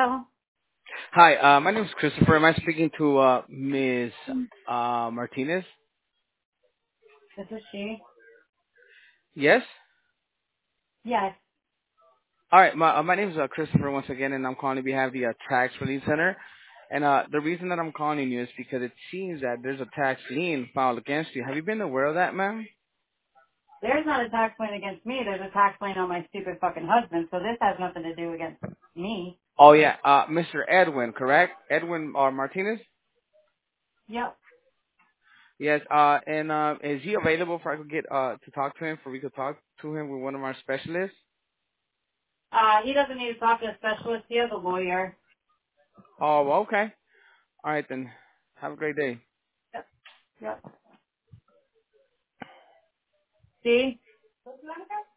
Hello, Hi, my name is Christopher. Am I speaking to Ms. Martinez? this is she. Yes. Yes, All right. My name is Christopher once again, and I'm calling on behalf of the Tax Relief Center. And the reason that I'm calling you is because it seems that there's a tax lien filed against you. Have you been aware of that, ma'am? there's not a tax claim against me. There's a tax claim on my stupid fucking husband. So this has nothing to do against me. Oh yeah, Mr. Edwin, correct? Edwin Martinez. Yep. Yes. And is he available for I could get to talk to him, for we could talk to him with one of our specialists? He doesn't need to talk to a specialist. He has a lawyer. Oh, well, okay. All right then. Have a great day. Yep. Yep. See?